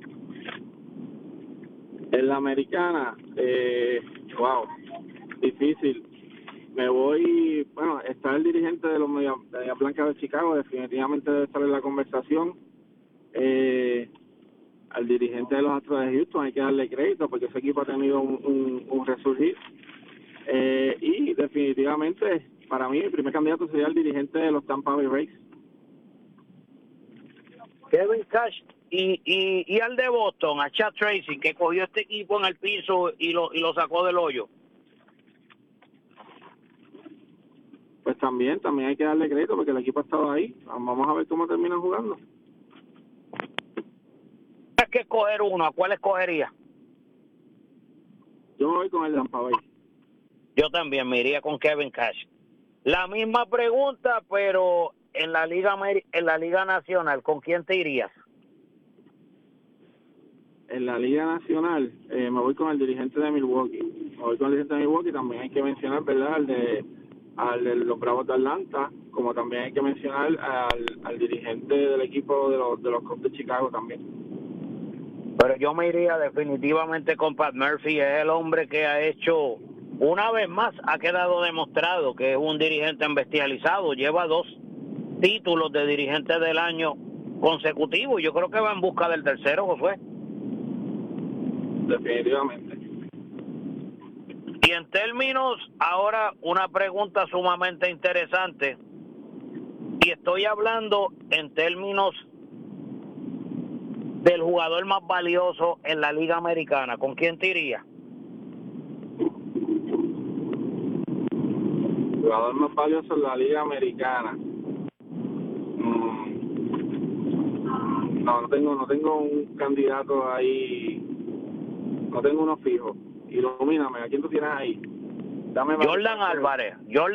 En la americana, wow, difícil. Me voy, bueno, está el dirigente de los Media Blancas de Chicago, definitivamente debe estar en la conversación. Al dirigente de los Astros de Houston hay que darle crédito porque ese equipo ha tenido un resurgir. Y definitivamente, para mí, el primer candidato sería el dirigente de los Tampa Bay Rays. Kevin Cash y al de Boston, a Chad Tracy, que cogió este equipo en el piso y lo sacó del hoyo. Pues también hay que darle crédito porque el equipo ha estado ahí. Vamos a ver cómo terminan jugando. Tienes que escoger uno, ¿a cuál escogería? Yo voy con el Tampa Bay. Yo también me iría con Kevin Cash. La misma pregunta, pero en la Liga Nacional, ¿con quién te irías? En la Liga Nacional, me voy con el dirigente de Milwaukee. También hay que mencionar, ¿verdad?, al de los Bravos de Atlanta, como también hay que mencionar al dirigente del equipo de los Cubs de Chicago también. Pero yo me iría definitivamente con Pat Murphy. Es el hombre que ha hecho, una vez más, ha quedado demostrado que es un dirigente bestializado. Lleva 2 títulos de dirigente del año consecutivos. Yo creo que va en busca del tercero, Josué. Definitivamente. Y en términos, ahora una pregunta sumamente interesante, y estoy hablando en términos del jugador más valioso en la Liga Americana. ¿Con quién te irías? Jugador más valioso en la Liga Americana. No tengo un candidato ahí. No tengo uno fijo. Ilumíname, ¿a quién tú tienes ahí? Jordan Álvarez.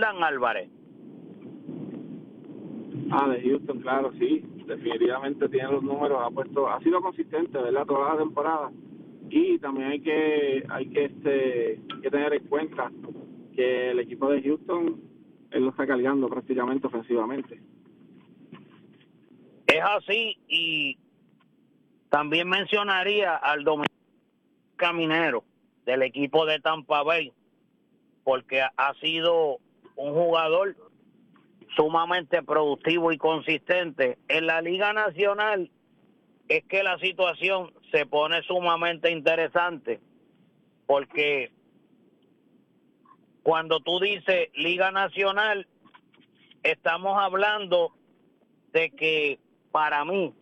De Houston, claro, sí. Definitivamente tiene los números, ha sido consistente, ¿verdad?, toda la temporada. Y también hay que tener en cuenta que el equipo de Houston él lo está cargando prácticamente ofensivamente. Es así, y también mencionaría al dominicano Caminero del equipo de Tampa Bay, porque ha sido un jugador sumamente productivo y consistente. En la Liga Nacional es que la situación se pone sumamente interesante, porque cuando tú dices Liga Nacional, estamos hablando de que para mí,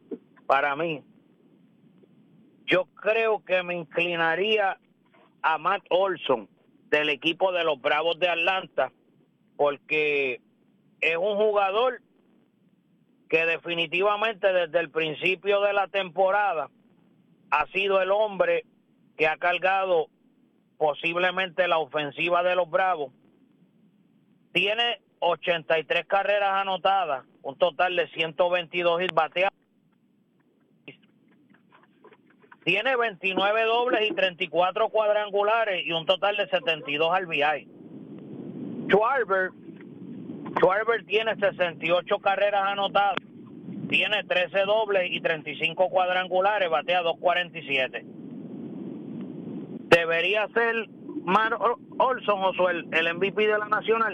yo creo que me inclinaría a Matt Olson del equipo de los Bravos de Atlanta, porque es un jugador que definitivamente desde el principio de la temporada ha sido el hombre que ha cargado posiblemente la ofensiva de los Bravos. Tiene 83 carreras anotadas, un total de 122 hits bateados. Tiene 29 dobles y 34 cuadrangulares y un total de 72 RBI. Schwarber tiene 68 carreras anotadas, tiene 13 dobles y 35 cuadrangulares, batea 2.47. ¿Debería ser Matt Olson o el MVP de la Nacional?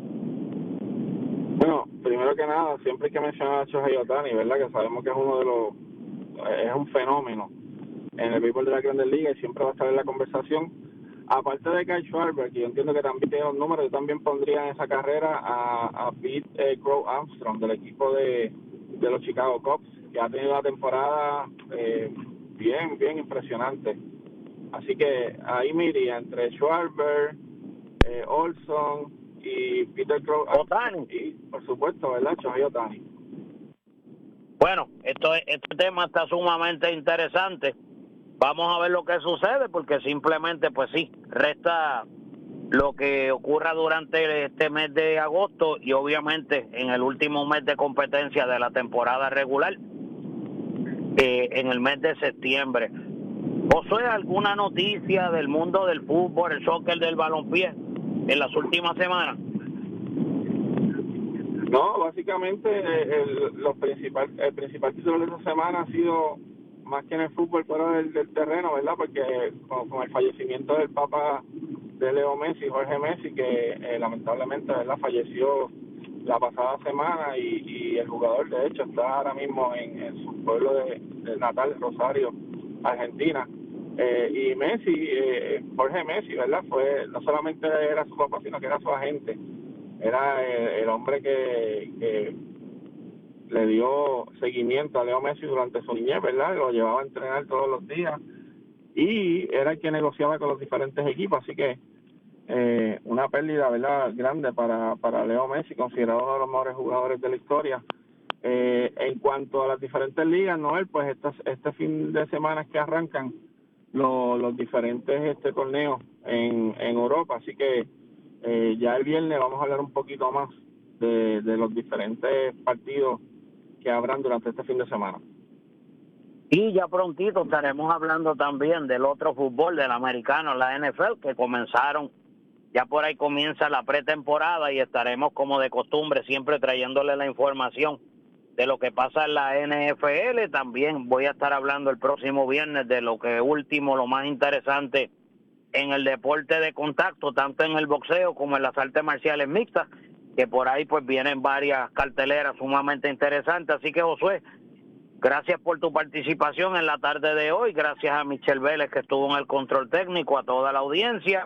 Bueno, primero que nada, siempre hay que mencionar a Shohei Ohtani, ¿verdad? Que sabemos que es es un fenómeno en el béisbol de la Grandes Ligas y siempre va a estar en la conversación. Aparte de Kyle Schwarber, que yo entiendo que también tiene los números, yo también pondría en esa carrera a Pete Crow Armstrong del equipo de los Chicago Cubs, que ha tenido una temporada bien impresionante. Así que ahí me iría entre Schwarber, Olson y Peter Crow Armstrong y, por supuesto, ¿verdad? Shohei Ohtani. Bueno, este tema está sumamente interesante. Vamos a ver lo que sucede, porque simplemente, pues sí, resta lo que ocurra durante este mes de agosto y obviamente en el último mes de competencia de la temporada regular, en el mes de septiembre. ¿Josué, alguna noticia del mundo del fútbol, el soccer, del balompié en las últimas semanas? No, básicamente el principal título de esta semana ha sido más que en el fútbol fuera del terreno, ¿verdad? Porque con el fallecimiento del papá de Leo Messi, Jorge Messi, que lamentablemente, ¿verdad?, falleció la pasada semana y el jugador, de hecho, está ahora mismo en su pueblo de natal, Rosario, Argentina. Y Messi, Jorge Messi, ¿verdad?, no solamente era su papá, sino que era su agente. Era el hombre que le dio seguimiento a Leo Messi durante su niñez, ¿verdad? Lo llevaba a entrenar todos los días y era el que negociaba con los diferentes equipos, así que una pérdida, ¿verdad?, grande para Leo Messi, considerado uno de los mejores jugadores de la historia. En cuanto a las diferentes ligas, Noel, pues este fin de semana es que arrancan los diferentes torneos en Europa, así que ya el viernes vamos a hablar un poquito más de los diferentes partidos que habrán durante este fin de semana. Y ya prontito estaremos hablando también del otro fútbol, del americano, la NFL, que comenzaron, ya por ahí comienza la pretemporada y estaremos como de costumbre siempre trayéndole la información de lo que pasa en la NFL. También voy a estar hablando el próximo viernes de lo más interesante en el deporte de contacto, tanto en el boxeo como en las artes marciales mixtas, que por ahí pues vienen varias carteleras sumamente interesantes. Así que, Josué, gracias por tu participación en la tarde de hoy, gracias a Michelle Vélez que estuvo en el control técnico, a toda la audiencia,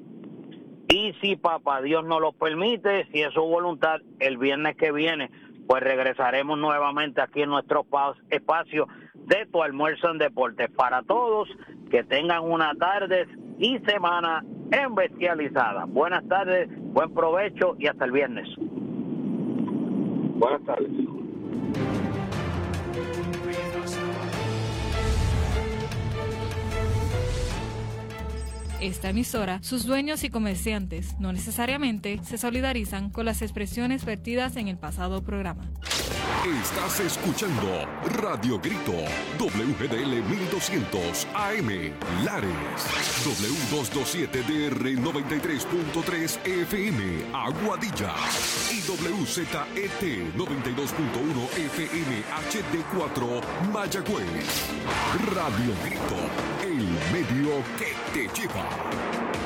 y si papá Dios nos lo permite, si es su voluntad, el viernes que viene pues regresaremos nuevamente aquí en nuestro espacio de Tu Almuerzo en Deportes. Para todos, que tengan una tarde y semana embestializada. Buenas tardes, buen provecho y hasta el viernes. Buenas tardes. Esta emisora, sus dueños y comerciantes no necesariamente se solidarizan con las expresiones vertidas en el pasado programa. Estás escuchando Radio Grito, WGDL 1200 AM, Lares, W227DR 93.3 FM, Aguadilla, y WZET 92.1 FM HD4, Mayagüez. Radio Grito, el medio que te lleva.